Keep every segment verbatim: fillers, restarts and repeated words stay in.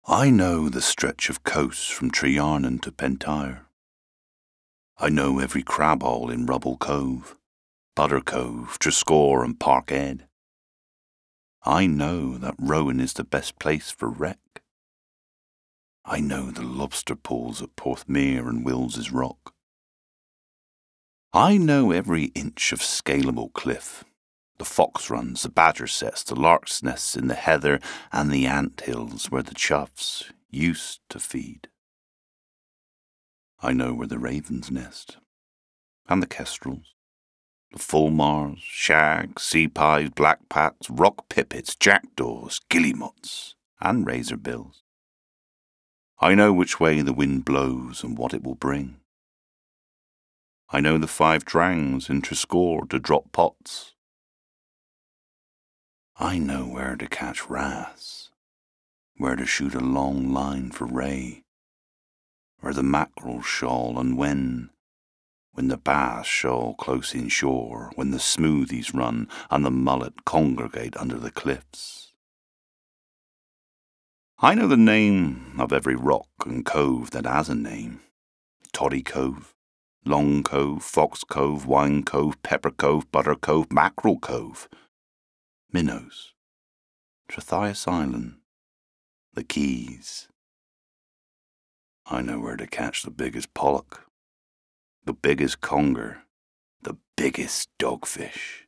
I know the stretch of coast from Trearnan to Pentyre. I know every crab hole in Rubble Cove, Butter Cove, Trescore and Park Ed. I know that Rowan is the best place for wreck. I know the lobster pools at Porthmere and Wills's Rock. I know every inch of scalable cliff, the fox runs, the badger sets, the lark's nests in the heather and the ant hills where the choughs used to feed. I know where the ravens nest, and the kestrels, the fulmars, shags, seapies, blackpats, rock pipits, jackdaws, guillemots, and razorbills. I know which way the wind blows and what it will bring. I know the five drangs in Trescore to drop pots. I know where to catch wrasse, where to shoot a long line for ray, where the mackerel shoal and when, when the bass shoal close inshore, when the smoothies run and the mullet congregate under the cliffs. I know the name of every rock and cove that has a name. Toddy Cove, Long Cove, Fox Cove, Wine Cove, Pepper Cove, Butter Cove, Mackerel Cove, Minnows, Trethias Island, the Keys. I know where to catch the biggest pollock, the biggest conger, the biggest dogfish.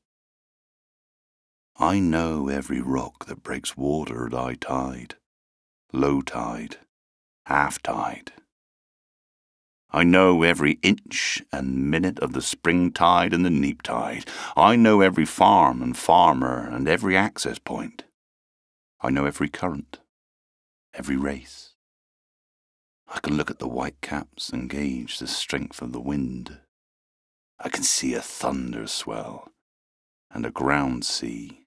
I know every rock that breaks water at high tide, low tide, half tide. I know every inch and minute of the spring tide and the neap tide. I know every farm and farmer and every access point. I know every current, every race. I can look at the white caps and gauge the strength of the wind. I can see a thunder swell and a ground sea.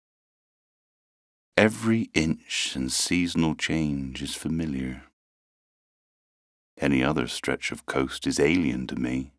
Every inch and seasonal change is familiar. Any other stretch of coast is alien to me.